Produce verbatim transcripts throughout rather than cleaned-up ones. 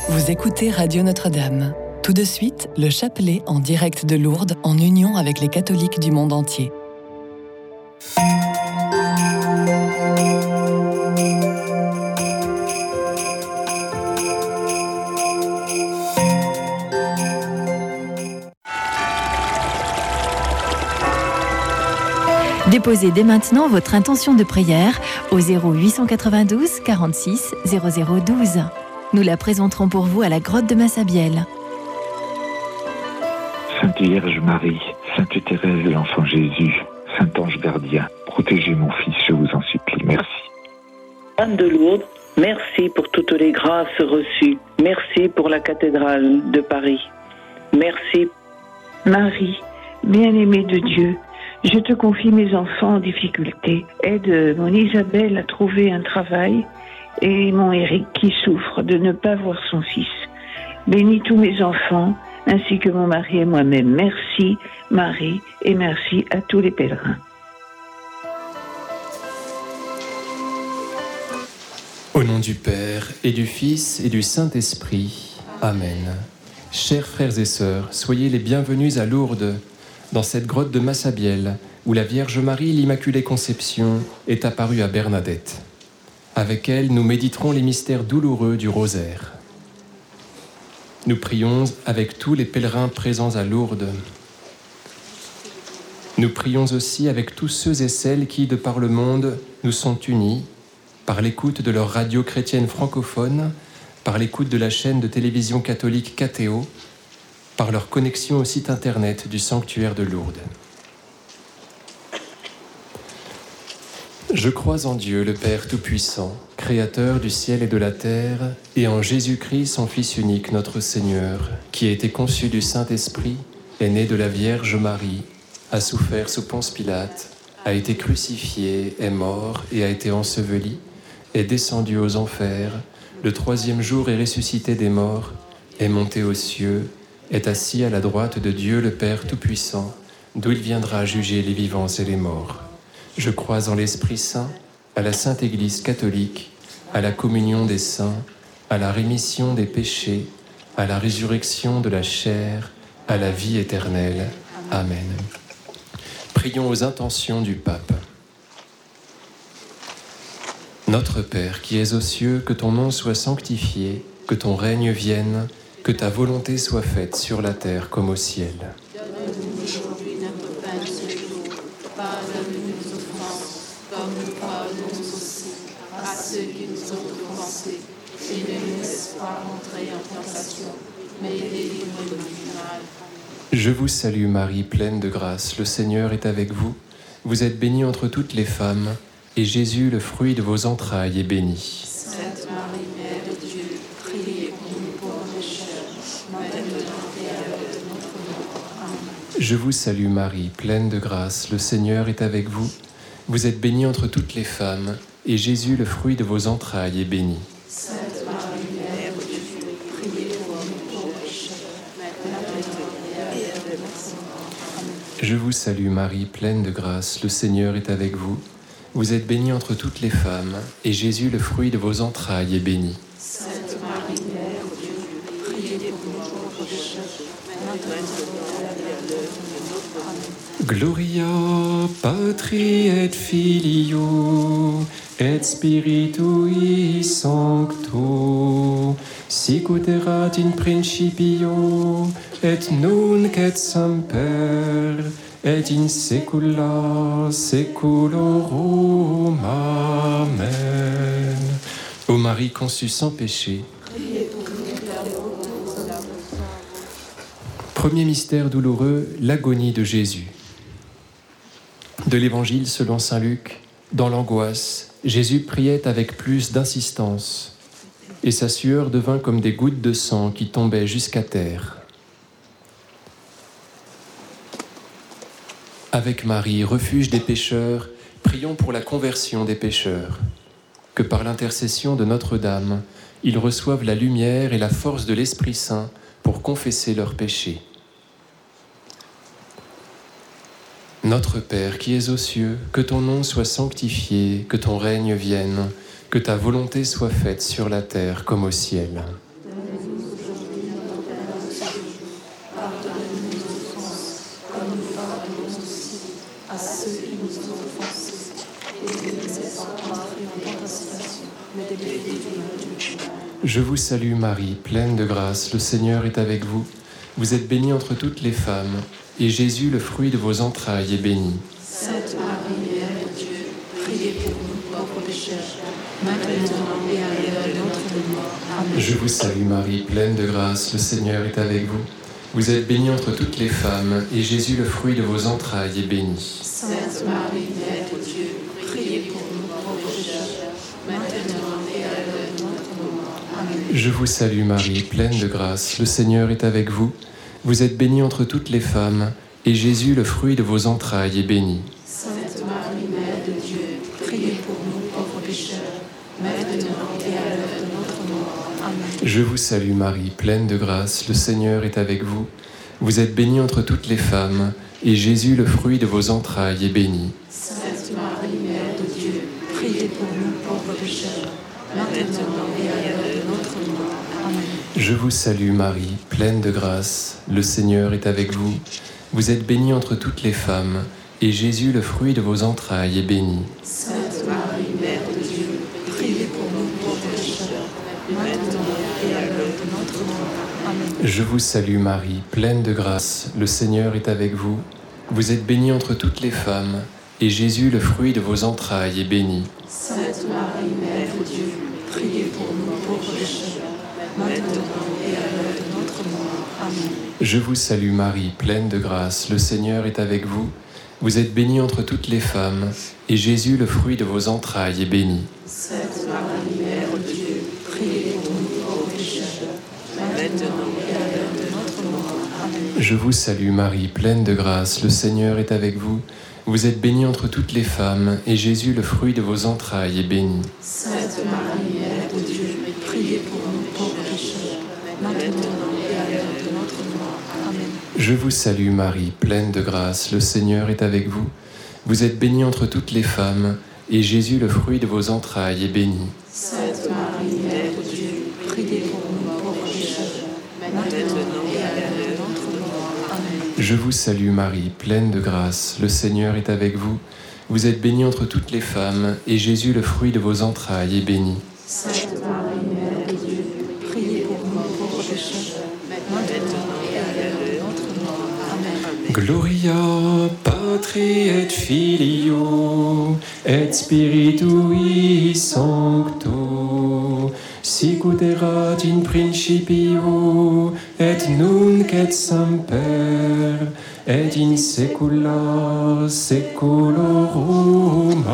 Vous écoutez Radio Notre-Dame. Tout de suite, le chapelet en direct de Lourdes en union avec les catholiques du monde entier. Déposez dès maintenant votre intention de prière au zéro huit cent quatre-vingt-douze quarante-six zéro zéro douze. Nous la présenterons pour vous à la grotte de Massabielle. Sainte Vierge Marie, Sainte Thérèse de l'Enfant Jésus, Saint Ange Gardien, protégez mon fils, je vous en supplie, merci. Anne de Lourdes, merci pour toutes les grâces reçues. Merci pour la cathédrale de Paris. Merci. Marie, bien-aimée de Dieu, je te confie mes enfants en difficulté. Aide mon Isabelle à trouver un travail et mon Éric qui souffre de ne pas voir son fils. Bénis tous mes enfants ainsi que mon mari et moi-même. Merci Marie et merci à tous les pèlerins. Au nom du Père et du Fils et du Saint-Esprit. Amen. Chers frères et sœurs, soyez les bienvenus à Lourdes, dans cette grotte de Massabielle, où la Vierge Marie, l'Immaculée Conception, est apparue à Bernadette. Avec elle, nous méditerons les mystères douloureux du rosaire. Nous prions avec tous les pèlerins présents à Lourdes. Nous prions aussi avec tous ceux et celles qui, de par le monde, nous sont unis, par l'écoute de leur radio chrétienne francophone, par l'écoute de la chaîne de télévision catholique K T O, par leur connexion au site internet du sanctuaire de Lourdes. Je crois en Dieu, le Père Tout-Puissant, Créateur du ciel et de la terre, et en Jésus-Christ, son Fils unique, notre Seigneur, qui a été conçu du Saint-Esprit, est né de la Vierge Marie, a souffert sous Ponce Pilate, a été crucifié, est mort et a été enseveli, est descendu aux enfers, le troisième jour est ressuscité des morts, est monté aux cieux, est assis à la droite de Dieu le Père Tout-Puissant, d'où il viendra juger les vivants et les morts. Je crois en l'Esprit Saint, à la Sainte Église catholique, à la communion des saints, à la rémission des péchés, à la résurrection de la chair, à la vie éternelle. Amen. Prions aux intentions du Pape. Notre Père qui es aux cieux, que ton nom soit sanctifié, que ton règne vienne, que ta volonté soit faite sur la terre comme au ciel. Donne-nous aujourd'hui notre pain de ce jour. Pardonne-nous nos offenses, comme nous pardonnons aussi à ceux qui nous ont offensés. Et ne nous laisse pas entrer en tentation, mais délivre-nous du mal. Je vous salue Marie, pleine de grâce, le Seigneur est avec vous. Vous êtes bénie entre toutes les femmes, et Jésus, le fruit de vos entrailles, est béni. Sainte Marie, Mère de Dieu, priez pour nous pauvres pécheurs, maintenant et à l'heure de notre mort. Amen. Je vous salue Marie, pleine de grâce, le Seigneur est avec vous. Vous êtes bénie entre toutes les femmes, et Jésus, le fruit de vos entrailles, est béni. Sainte Marie, Mère de Dieu, priez pour nous pauvres pécheurs, maintenant et à l'heure de notre mort. Amen. Je vous salue Marie, pleine de grâce, le Seigneur est avec vous. Vous êtes bénie entre toutes les femmes, et Jésus, le fruit de vos entrailles, est béni. Sainte Marie, Mère de Dieu, priez pour nous pauvres pécheurs, maintenant et à l'heure de notre mort. Amen. Gloria Patri et Filio et Spiritui Sancto, sicut erat in principio et nunc et semper et in saecula saeculorum. Amen. Ô Marie conçue sans péché. Premier mystère douloureux, l'agonie de Jésus. De l'Évangile selon saint Luc, dans l'angoisse, Jésus priait avec plus d'insistance, et sa sueur devint comme des gouttes de sang qui tombaient jusqu'à terre. Avec Marie, refuge des pécheurs, prions pour la conversion des pécheurs. Que par l'intercession de Notre-Dame, ils reçoivent la lumière et la force de l'Esprit Saint pour confesser leurs péchés. Notre Père qui es aux cieux, que ton nom soit sanctifié, que ton règne vienne, que ta volonté soit faite sur la terre comme au ciel. Donne-nous Je vous salue Marie, pleine de grâce, le Seigneur est avec vous. Vous êtes bénie entre toutes les femmes, et Jésus, le fruit de vos entrailles, est béni. Sainte Marie, Mère de Dieu, priez pour nous pauvres pécheurs, maintenant et à l'heure de notre mort. Amen. Je vous salue Marie, pleine de grâce, le Seigneur est avec vous. Vous êtes bénie entre toutes les femmes, et Jésus, le fruit de vos entrailles, est béni. Sainte Marie, Mère de Dieu, priez pour nous pauvres pécheurs, maintenant et à l'heure de notre mort. Amen. Je vous salue Marie, pleine de grâce, le Seigneur est avec vous. Vous êtes bénie entre toutes les femmes, et Jésus, le fruit de vos entrailles, est béni. Sainte Marie, Mère de Dieu, priez pour nous pauvres pécheurs, maintenant et à l'heure de notre mort. Amen. Je vous salue Marie, pleine de grâce, le Seigneur est avec vous. Vous êtes bénie entre toutes les femmes, et Jésus, le fruit de vos entrailles, est béni. Sainte Marie, Mère de Dieu, priez pour nous pauvres pécheurs, maintenant et à l'heure de notre mort. Amen. Je vous salue Marie, pleine de grâce, le Seigneur est avec vous. Vous êtes bénie entre toutes les femmes, et Jésus, le fruit de vos entrailles, est béni. Sainte Marie, Mère de Dieu, priez pour nous pauvres pécheurs, maintenant et à l'heure de notre mort. Amen. Je vous salue Marie, pleine de grâce, le Seigneur est avec vous. Vous êtes bénie entre toutes les femmes, et Jésus, le fruit de vos entrailles, est béni. Sainte Marie, Mère de Dieu, priez pour nous pauvres pécheurs, maintenant et à l'heure de notre mort. Amen. Je vous salue Marie, pleine de grâce, le Seigneur est avec vous. Vous êtes bénie entre toutes les femmes, et Jésus, le fruit de vos entrailles, est béni. Sainte Marie, Mère de Dieu, priez pour nous pauvres pécheurs, maintenant et à l'heure de notre mort. Amen. Je vous salue Marie, pleine de grâce, le Seigneur est avec vous. Vous êtes bénie entre toutes les femmes, et Jésus, le fruit de vos entrailles, est béni. Sainte Marie, Mère de Dieu, priez pour nous pauvres pécheurs, maintenant et à l'heure de notre mort. Amen. Je vous salue Marie, pleine de grâce, le Seigneur est avec vous. Vous êtes bénie entre toutes les femmes, et Jésus, le fruit de vos entrailles, est béni. Sainte Marie, Mère de Dieu, priez pour nous pauvres pécheurs, maintenant et à l'heure de notre mort. Amen. Je vous salue Marie, pleine de grâce, le Seigneur est avec vous. Vous êtes bénie entre toutes les femmes, et Jésus, le fruit de vos entrailles, est béni. Sainte Marie, Mère de Dieu, priez pour nous pauvres pécheurs, maintenant et à l'heure de notre mort. Amen. Gloria Patri et Filio et Spiritui Sancto, sicut erat in principio et nunc et semper et in saecula saeculorum.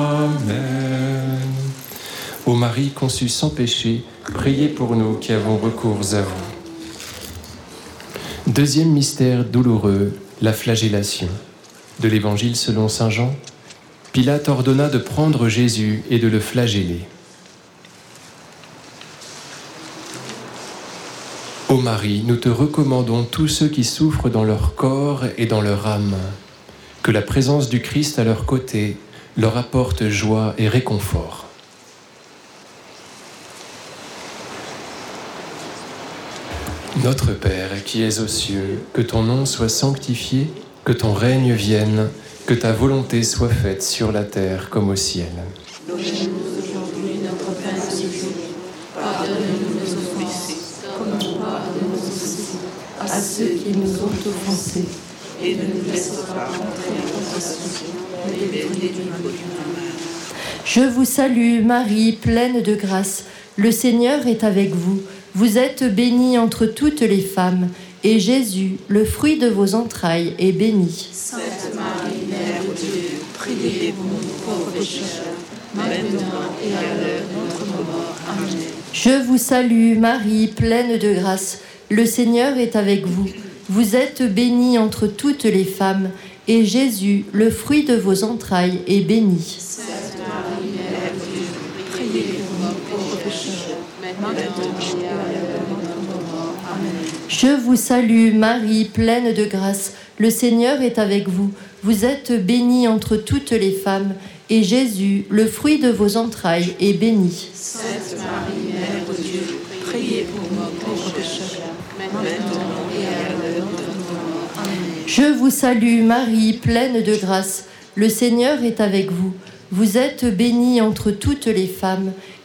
Amen. Ô Marie conçue sans péché, priez pour nous qui avons recours à vous. Deuxième mystère douloureux, la flagellation. De l'Évangile selon saint Jean, Pilate ordonna de prendre Jésus et de le flageller. Ô Marie, nous te recommandons tous ceux qui souffrent dans leur corps et dans leur âme. Que la présence du Christ à leur côté leur apporte joie et réconfort. Notre Père qui es aux cieux, que ton nom soit sanctifié, que ton règne vienne, que ta volonté soit faite sur la terre comme au ciel. Donne-nous aujourd'hui notre pain de ce jour. Pardonne-nous nos offenses, comme nous pardonnons aussi à ceux qui nous ont offensés. Et ne nous laisse pas entrer en tentation, mais délivre-nous du mal. Je vous salue Marie, pleine de grâce. Le Seigneur est avec vous. Vous êtes bénie entre toutes les femmes, et Jésus, le fruit de vos entrailles, est béni. Sainte Marie, Mère de Dieu, priez pour nous pauvres pécheurs, maintenant et à l'heure de notre mort. Amen. Je vous salue Marie, pleine de grâce. Le Seigneur est avec vous. Vous êtes bénie entre toutes les femmes, et Jésus, le fruit de vos entrailles, est béni. Sainte Marie, Mère de Dieu, priez pour nous pauvres pécheurs, maintenant et à l'heure de notre mort. Amen. Je vous salue Marie, pleine de grâce. Le Seigneur est avec vous. Vous êtes bénie entre toutes les femmes, et Jésus, le fruit de vos entrailles, est béni. Sainte Marie, Mère de Dieu, priez pour nous pauvres pécheurs, maintenant et à l'heure de notre mort. Amen. Je vous salue Marie, pleine de grâce. Le Seigneur est avec vous. Vous êtes bénie entre toutes les femmes,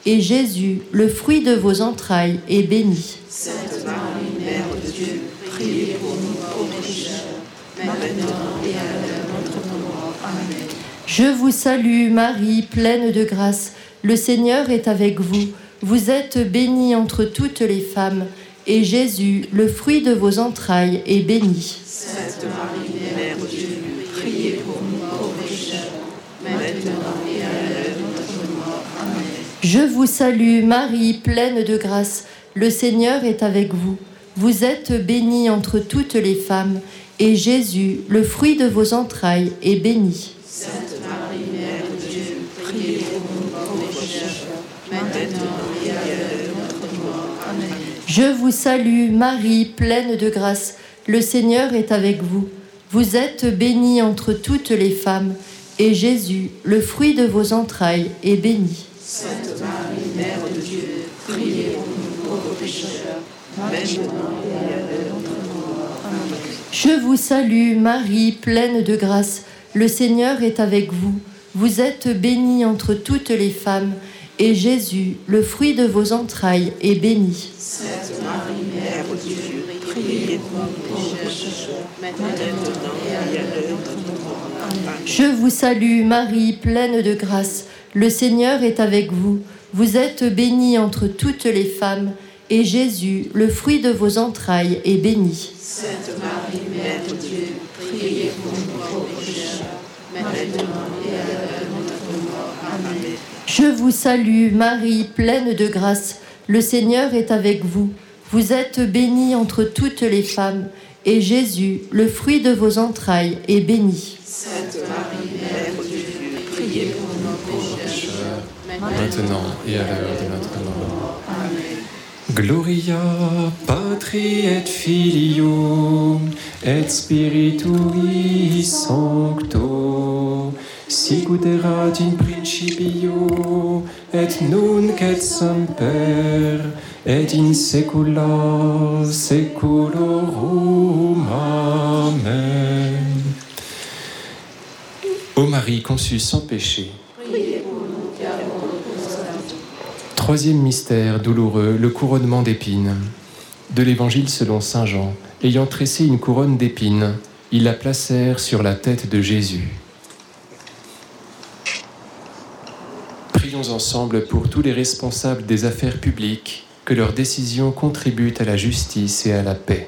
et Jésus, le fruit de vos entrailles, est béni. Sainte Marie, Mère de Dieu, priez pour nous pauvres pécheurs, maintenant et à l'heure de notre mort. Amen. Je vous salue, Marie, pleine de grâce. Le Seigneur est avec vous. Vous êtes bénie entre toutes les femmes, et Jésus, le fruit de vos entrailles, est béni. Sainte Marie, Mère de Dieu, priez pour nous pauvres pécheurs, maintenant et à l'heure de notre mort. Amen. Je vous salue, Marie, pleine de grâce. Le Seigneur est avec vous. Vous êtes bénie entre toutes les femmes, et Jésus, le fruit de vos entrailles, est béni. Sainte Marie, Mère de Dieu, priez pour nous pauvres pécheurs, maintenant et à l'heure de notre mort. Amen. Je vous salue, Marie, pleine de grâce. Le Seigneur est avec vous. Vous êtes bénie entre toutes les femmes, et Jésus, le fruit de vos entrailles, est béni. Sainte Marie, Mère de Dieu, priez pour nous pauvres pécheurs, maintenant et à l'heure de notre mort. Amen. Je vous salue, Marie, pleine de grâce. Le Seigneur est avec vous. Vous êtes bénie entre toutes les femmes, et Jésus, le fruit de vos entrailles, est béni. Sainte Marie, Mère de Dieu, priez pour nous pauvres pécheurs, maintenant et à l'heure de notre mort. Amen. Je vous salue, Marie, pleine de grâce. Le Seigneur est avec vous. Vous êtes bénie entre toutes les femmes, et Jésus, le fruit de vos entrailles, est béni. Sainte Marie, Mère de Dieu, priez pour nous pauvres pécheurs, maintenant et à l'heure de notre mort. Amen. Je vous salue, Marie, pleine de grâce. Le Seigneur est avec vous. Vous êtes bénie entre toutes les femmes, et Jésus, le fruit de vos entrailles, est béni. Sainte Marie, Mère de Dieu, priez pour nous pauvres pécheurs, maintenant et à l'heure de notre mort. Amen. Gloria Patri et Filio et Spiritui Sancto, sicut erat in principio et nunc et semper et in saecula saeculorum. Amen. Ô Marie conçue sans péché. Troisième mystère douloureux, le couronnement d'épines. De l'Évangile selon saint Jean, ayant tressé une couronne d'épines, ils la placèrent sur la tête de Jésus. Prions ensemble pour tous les responsables des affaires publiques, que leurs décisions contribuent à la justice et à la paix.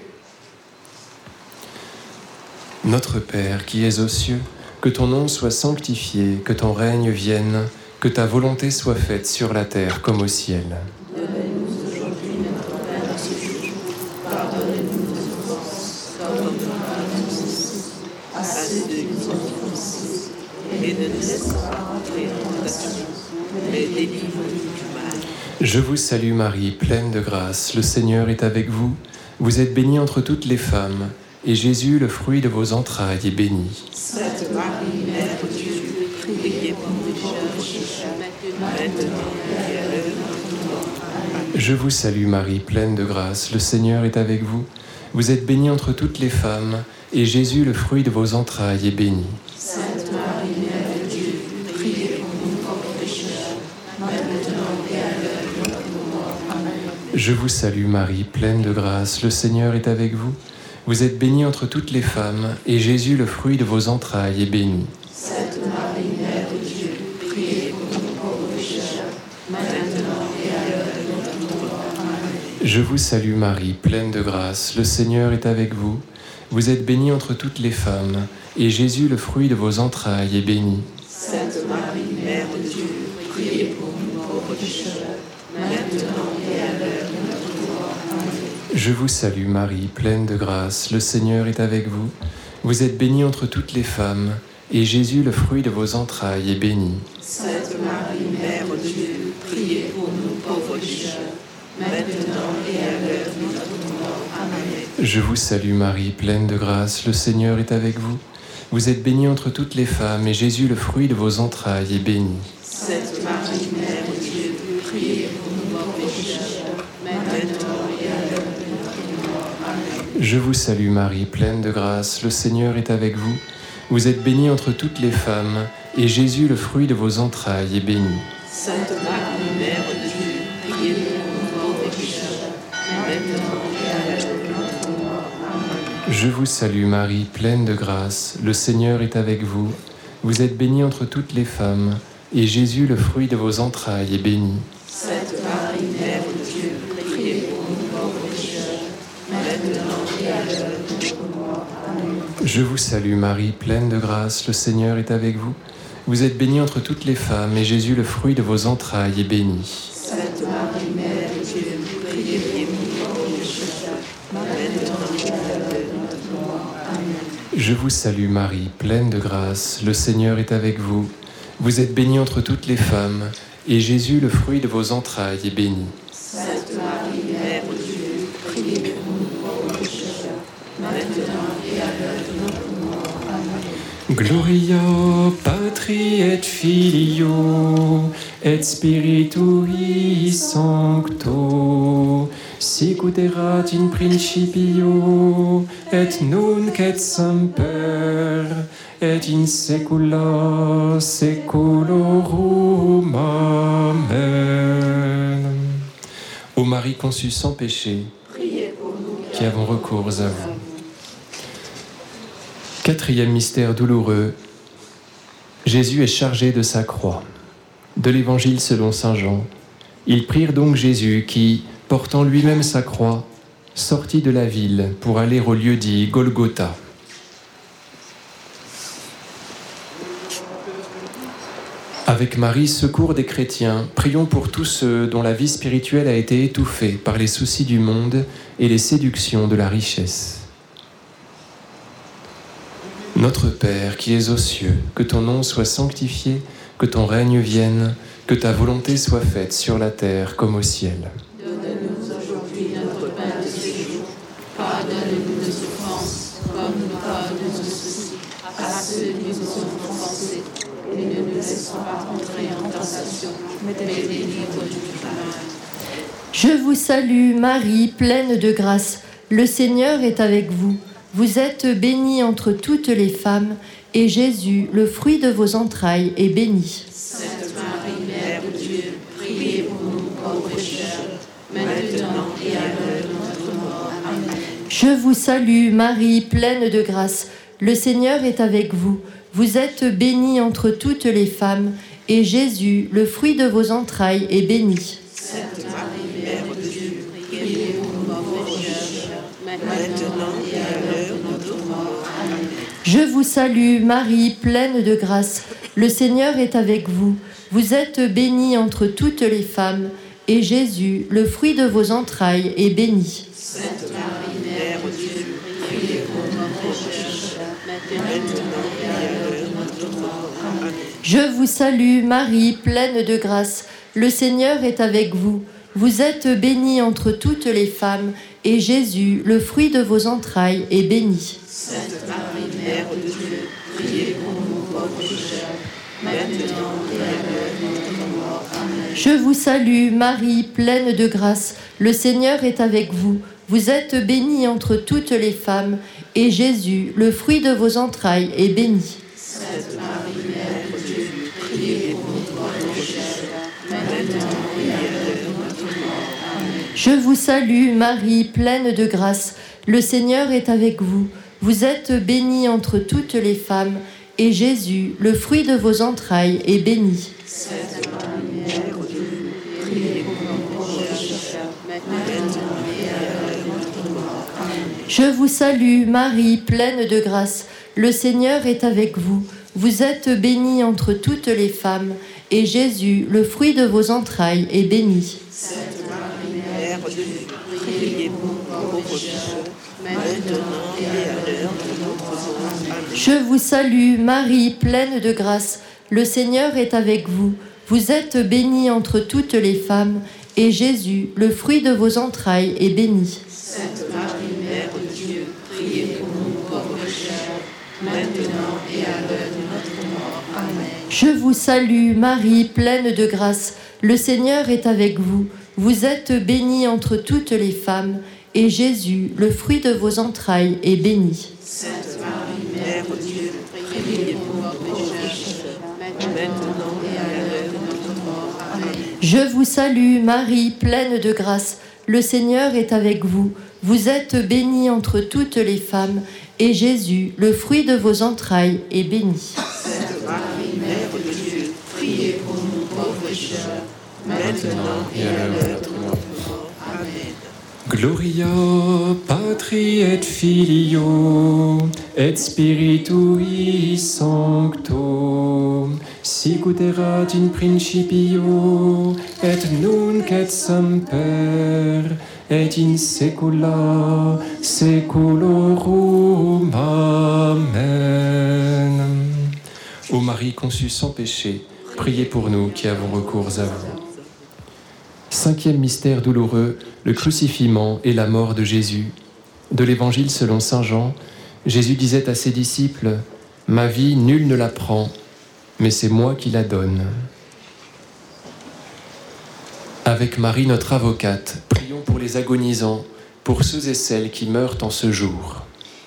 Notre Père qui es aux cieux, que ton nom soit sanctifié, que ton règne vienne, que ta volonté soit faite sur la terre comme au ciel. Donne-nous aujourd'hui notre pain de ce jour. Pardonne-nous nos offenses, comme nous pardonnons aussi à ceux qui nous ont offensés. Et ne nous laisse pas entrer en tentation, mais délivre-nous du mal. Je vous salue Marie, pleine de grâce, le Seigneur est avec vous. Vous êtes bénie entre toutes les femmes, et Jésus, le fruit de vos entrailles, est béni. Sainte Marie, Mère de Dieu, priez pour nous pauvres pécheurs, maintenant et à l'heure de notre mort. Amen. Je vous salue Marie, pleine de grâce, le Seigneur est avec vous. Vous êtes bénie entre toutes les femmes, et Jésus, le fruit de vos entrailles, est béni. Sainte Marie, Mère de Dieu, priez pour nous pauvres pécheurs, maintenant et à l'heure de notre mort. Amen. Je vous salue Marie, pleine de grâce, le Seigneur est avec vous. Vous êtes bénie entre toutes les femmes, et Jésus, le fruit de vos entrailles, est béni. Sainte Marie, Mère de Dieu, priez pour nous pauvres pécheurs, maintenant et à l'heure de notre mort. Amen. Je vous salue Marie, pleine de grâce, le Seigneur est avec vous. Vous êtes bénie entre toutes les femmes, et Jésus, le fruit de vos entrailles, est béni. Sainte Marie, Mère de Dieu, priez pour nous pauvres pécheurs, maintenant et à l'heure de notre mort. Amen. Je vous salue Marie, pleine de grâce, le Seigneur est avec vous. Vous êtes bénie entre toutes les femmes, et Jésus, le fruit de vos entrailles, est béni. Sainte Marie, Mère de Dieu, priez pour nous pauvres pécheurs, maintenant et à l'heure de notre mort. Amen. Je vous salue Marie, pleine de grâce, le Seigneur est avec vous. Vous êtes bénie entre toutes les femmes, et Jésus, le fruit de vos entrailles, est béni. Sainte Marie, Mère de Dieu, priez pour nous pauvres pécheurs, maintenant et à l'heure de notre mort. Amen. Je vous salue Marie, pleine de grâce, le Seigneur est avec vous. Vous êtes bénie entre toutes les femmes, et Jésus, le fruit de vos entrailles, est béni. Sainte Marie, Mère de Je vous salue Marie, pleine de grâce, le Seigneur est avec vous. Vous êtes bénie entre toutes les femmes, et Jésus, le fruit de vos entrailles, est béni. Sainte Marie, Mère de Dieu, priez pour nous pauvres pécheurs, maintenant et à l'heure de notre mort. Amen. Je vous salue Marie, pleine de grâce, le Seigneur est avec vous. Vous êtes bénie entre toutes les femmes, et Jésus, le fruit de vos entrailles, est béni. Sainte Marie, Mère de Dieu, priez pour nous pauvres pécheurs, maintenant et à l'heure de notre mort. Amen. Je vous salue Marie, pleine de grâce, le Seigneur est avec vous. Vous êtes bénie entre toutes les femmes, et Jésus, le fruit de vos entrailles, est béni. Sainte Marie, Mère de Dieu, priez pour nous pauvres pécheurs, maintenant et à l'heure de notre mort. Amen. Gloria Patri et Filio et Spiritui Sancto, sic ut erat in principio et nunc et semper et in saecula saeculorum. Amen. Ô Marie conçue sans péché, Priez pour nous qui avons recours à vous. Quatrième mystère douloureux, Jésus est chargé de sa croix. De l'Évangile selon saint Jean, ils prirent donc Jésus qui, portant lui-même sa croix, sortit de la ville pour aller au lieu dit Golgotha. Avec Marie, secours des chrétiens, prions pour tous ceux dont la vie spirituelle a été étouffée par les soucis du monde et les séductions de la richesse. Notre Père qui es aux cieux, que ton nom soit sanctifié, que ton règne vienne, que ta volonté soit faite sur la terre comme au ciel. Donne-nous aujourd'hui notre pain de ce jour. Pardonne-nous nos offenses, comme nous pardonnons aussi à ceux qui nous ont offensés. Et ne nous laisse pas entrer en tentation, mais délivre-nous du mal. Je vous salue, Marie, pleine de grâce. Le Seigneur est avec vous. Vous êtes bénie entre toutes les femmes, et Jésus, le fruit de vos entrailles, est béni. Sainte Marie, Mère de Dieu, priez pour nous pauvres pécheurs, maintenant et à l'heure de notre mort. Amen. Je vous salue, Marie, pleine de grâce. Le Seigneur est avec vous. Vous êtes bénie entre toutes les femmes, et Jésus, le fruit de vos entrailles, est béni. Sainte Marie, Mère de Dieu, priez pour nous pauvres pécheurs, maintenant et à l'heure de notre mort. Amen. Je vous salue, Marie, pleine de grâce. Le Seigneur est avec vous. Vous êtes bénie entre toutes les femmes, et Jésus, le fruit de vos entrailles, est béni. Sainte Marie, Mère de Dieu, priez pour nous pauvres pécheurs, maintenant et à l'heure de notre mort. Amen. Je vous salue, Marie, pleine de grâce. Le Seigneur est avec vous. Vous êtes bénie entre toutes les femmes, et Jésus, le fruit de vos entrailles, est béni. Sainte Marie, Mère de Dieu, priez pour nous pauvres pécheurs, maintenant et à l'heure de notre mort. Amen. Je vous salue, Marie, pleine de grâce. Le Seigneur est avec vous. Vous êtes bénie entre toutes les femmes, et Jésus, le fruit de vos entrailles, est béni. Sainte Marie, Mère de Dieu, priez pour nous pauvres pécheurs, maintenant et à l'heure de notre mort. Amen. Je vous salue, Marie, pleine de grâce. Le Seigneur est avec vous. Vous êtes bénie entre toutes les femmes, et Jésus, le fruit de vos entrailles, est béni. Sainte Marie, Mère de Dieu, priez pour nous pauvres pécheurs, maintenant et à l'heure de notre mort. Amen. Je vous salue, Marie, pleine de grâce. Le Seigneur est avec vous. Vous êtes bénie entre toutes les femmes, et Jésus, le fruit de vos entrailles, est béni. Sainte Marie, Mère de Dieu, priez pour nous pauvres pécheurs, maintenant et à l'heure de notre mort. Amen. Je vous salue, Marie, pleine de grâce. Le Seigneur est avec vous. Vous êtes bénie entre toutes les femmes, et Jésus, le fruit de vos entrailles, est béni. Sainte Marie, Mère de Dieu, priez pour nous pauvres pécheurs, maintenant et à l'heure de notre mort. Amen. Je vous salue, Marie, pleine de grâce. Le Seigneur est avec vous. Vous êtes bénie entre toutes les femmes, et Jésus, le fruit de vos entrailles, est béni. Sainte Marie, Mère de Dieu, priez pour nous pauvres pécheurs, maintenant et à l'heure de notre mort. Amen. Je vous salue, Marie, pleine de grâce. Le Seigneur est avec vous. Vous êtes bénie entre toutes les femmes, et Jésus, le fruit de vos entrailles, est béni. Sainte Marie, Mère de Dieu, priez pour nous pauvres pécheurs, maintenant et à l'heure de notre mort. Amen. Gloria Patri et Filio et Spiritui Sancto, sicut erat in principio et nunc et semper et in saecula saeculorum. Amen. Ô Marie conçue sans péché, priez pour nous qui avons recours à vous. Cinquième mystère douloureux, le crucifixion et la mort de Jésus. De l'Évangile selon saint Jean, Jésus disait à ses disciples : « Ma vie, nul ne la prend, mais c'est moi qui la donne. » Avec Marie, notre avocate, prions pour les agonisants, pour ceux et celles qui meurent en ce jour.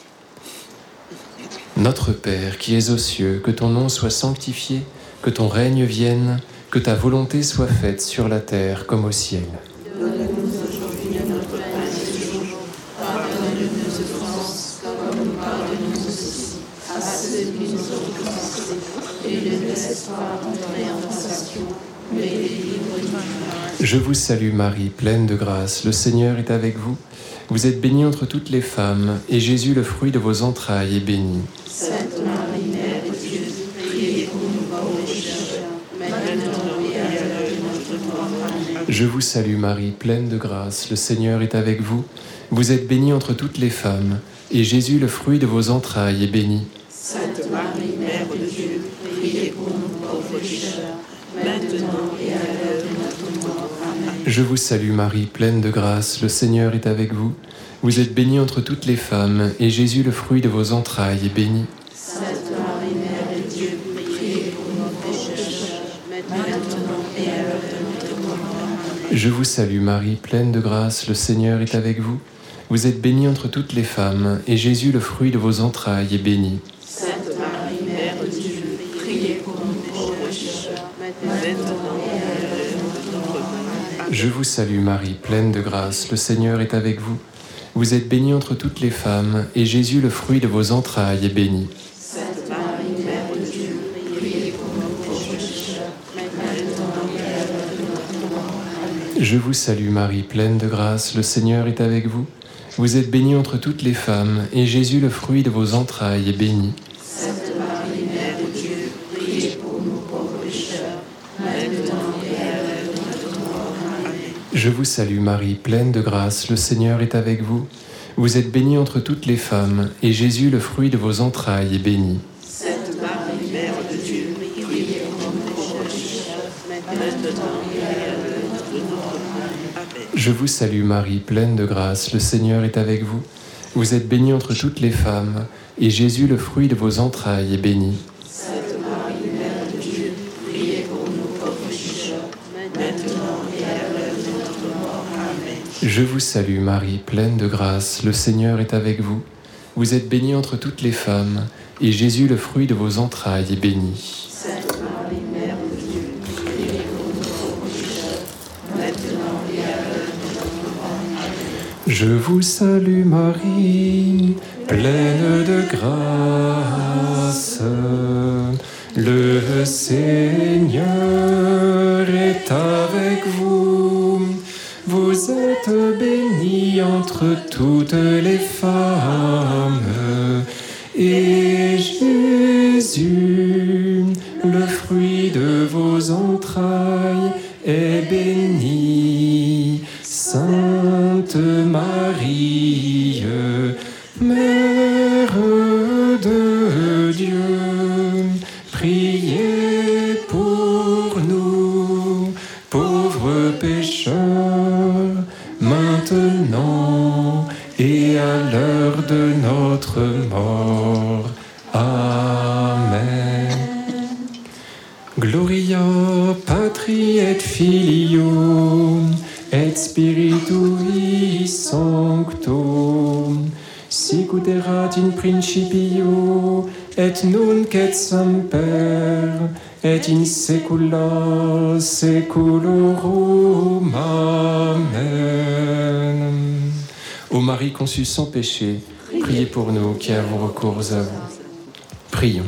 Notre Père, qui es aux cieux, que ton nom soit sanctifié, que ton règne vienne, que ta volonté soit faite sur la terre comme au ciel. Donne-nous aujourd'hui notre pain de ce jour. Pardonne-nous nos offenses, comme nous pardonnons aussi à ceux qui nous ont offensés. Et ne nous laisse pas entrer en tentation, mais délivre du mal. Je vous salue Marie, pleine de grâce, le Seigneur est avec vous. Vous êtes bénie entre toutes les femmes, et Jésus, le fruit de vos entrailles, est béni. Sainte Marie, Mère de Dieu, priez pour nous pauvres pécheurs, maintenant et à l'heure de notre mort. Amen. Je vous salue Marie, pleine de grâce, le Seigneur est avec vous. Vous êtes bénie entre toutes les femmes, et Jésus, le fruit de vos entrailles, est béni. Sainte Marie, Mère de Dieu, priez pour nous pauvres pécheurs, maintenant et à l'heure de notre mort. Amen. Je vous salue Marie, pleine de grâce, le Seigneur est avec vous. Vous êtes bénie entre toutes les femmes, et Jésus, le fruit de vos entrailles, est béni. Sainte Marie, Mère de Dieu, priez pour nous pécheurs, maintenant et à l'heure de notre mort. Amen. Je vous salue Marie, pleine de grâce, le Seigneur est avec vous. Vous êtes bénie entre toutes les femmes, et Jésus, le fruit de vos entrailles, est béni. Sainte Marie, Mère de Dieu, priez pour nous pauvres pécheurs, maintenant et à l'heure de notre mort. Amen. Je vous salue Marie, pleine de grâce, le Seigneur est avec vous. Vous êtes bénie entre toutes les femmes, et Jésus, le fruit de vos entrailles, est béni. Sainte Marie, Mère de Dieu, priez pour nous pauvres pécheurs, maintenant et à l'heure de notre mort. Amen. Je vous salue Marie, pleine de grâce, le Seigneur est avec vous. Vous êtes bénie entre toutes les femmes, et Jésus, le fruit de vos entrailles, est béni. Sainte Marie, Mère de Dieu, priez pour nous pauvres pécheurs, maintenant et à l'heure de notre mort. Amen. Je vous salue Marie, pleine de grâce, le Seigneur est avec vous. Vous êtes bénie entre toutes les femmes, et Jésus, le fruit de vos entrailles, est béni. Sainte Marie, Mère de Dieu, priez pour nous pauvres pécheurs, maintenant et à l'heure de notre mort. Amen. Je vous salue Marie, pleine de grâce, le Seigneur est avec vous. Vous êtes bénie entre toutes les femmes, et Jésus, le fruit de vos entrailles, est béni. Sainte Marie, Mère de Dieu, priez pour nous pauvres pécheurs, maintenant et à l'heure de notre mort. Amen. Je vous salue Marie, pleine de grâce, le Seigneur est avec vous. Vous êtes bénie entre toutes les femmes, et Jésus, le fruit de vos entrailles, est béni. Sainte Marie, Mère de Dieu, priez pour nous pauvres pécheurs, maintenant et à l'heure de notre mort. Amen. Je vous salue Marie, pleine de grâce, le Seigneur est avec vous. Vous êtes bénie entre toutes les femmes, et Jésus, le fruit de vos entrailles, est béni. Sainte Marie, Mère de Dieu, priez pour nous, pauvres pécheurs, maintenant et à l'heure de notre mort. Amen. Gloria Patri et Filio et Spiritui Sancto, sicut erat in principio et nunc et semper, et in saecula saeculorum. Amen. Ô Marie conçue sans péché, priez pour nous qui avons recours à vous. Prions.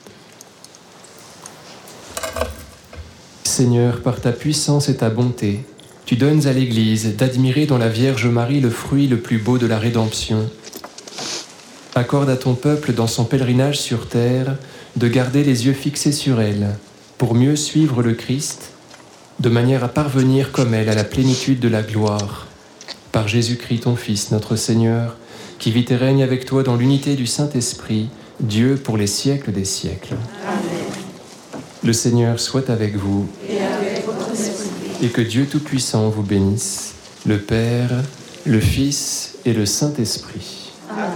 Seigneur, par ta puissance et ta bonté, tu donnes à l'Église d'admirer dans la Vierge Marie le fruit le plus beau de la rédemption. Accorde à ton peuple, dans son pèlerinage sur terre, de garder les yeux fixés sur elle, pour mieux suivre le Christ, de manière à parvenir comme elle à la plénitude de la gloire. Par Jésus-Christ, ton Fils, notre Seigneur, qui vit et règne avec toi dans l'unité du Saint-Esprit, Dieu pour les siècles des siècles. Amen. Le Seigneur soit avec vous, Et avec votre esprit. et que Dieu Tout-Puissant vous bénisse, le Père, le Fils et le Saint-Esprit. Amen.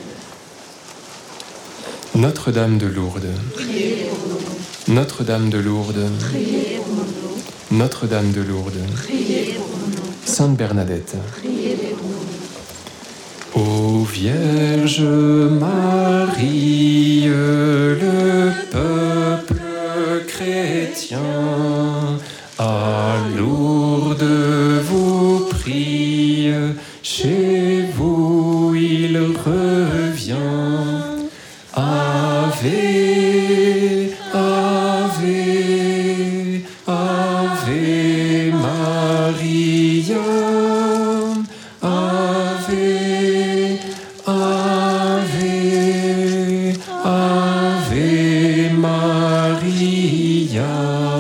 Notre-Dame de Lourdes, Priez pour nous. Notre-Dame de Lourdes, Priez pour nous. Notre-Dame de Lourdes, Priez pour nous. Sainte Bernadette. Priez pour nous. Ô Vierge Marie, le peuple chrétien, à Lourdes vous prie, chez vous il revient. Ave, Ave, Ave Maria, Ave, Ave, Ave Maria.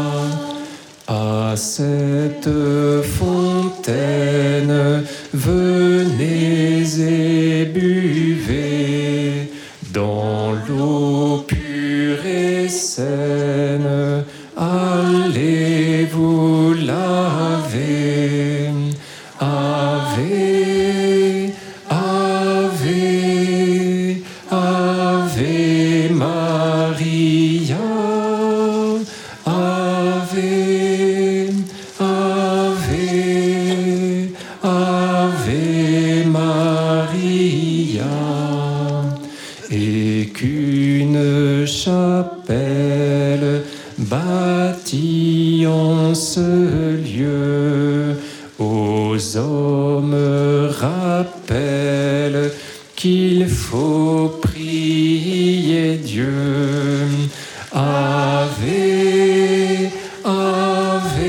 À cette fontaine, venez et buvez, dans l'eau pure et saine, allez vous laver. Ave, Ave, Ave Maria, Ave, Ave, Ave Maria. Et qu'une chapelle bâtie en ce lieu aux hommes rappelle qu'il faut prier Dieu. Ave, Ave,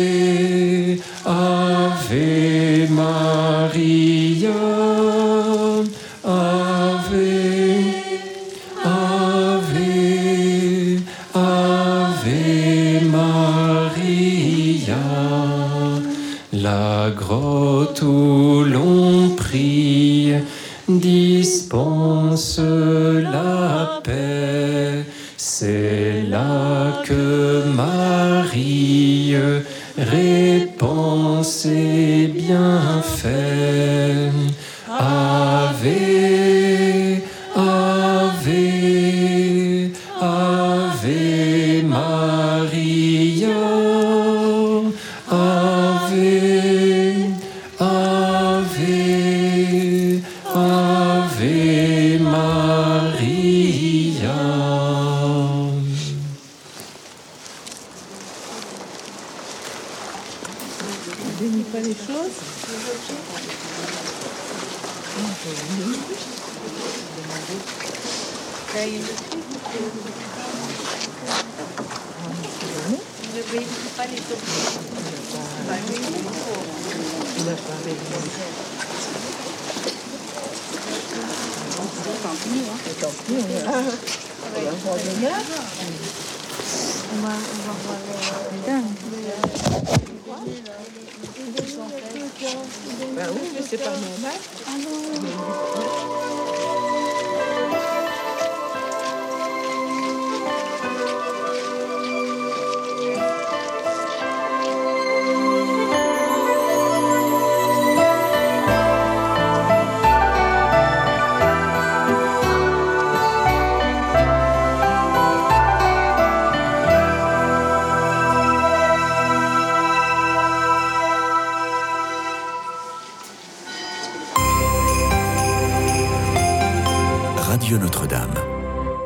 Ave Maria, Ave, Ave, Ave Maria. La grotte où l'on prie dispense la paix. C'est là que Marie répand ses bienfaits. Ave, Ave, Ave Maria, Ave, Ave, Ave Maria. Ne dénie pas les choses. Ne vérifie pas les documents. Bah oui, il faut. Il n'a pas réglé. Tant pis, hein. Tant pis, on va voir demain. On va, on va voir Ben oui, mais c'est pas normal. Radio Notre-Dame.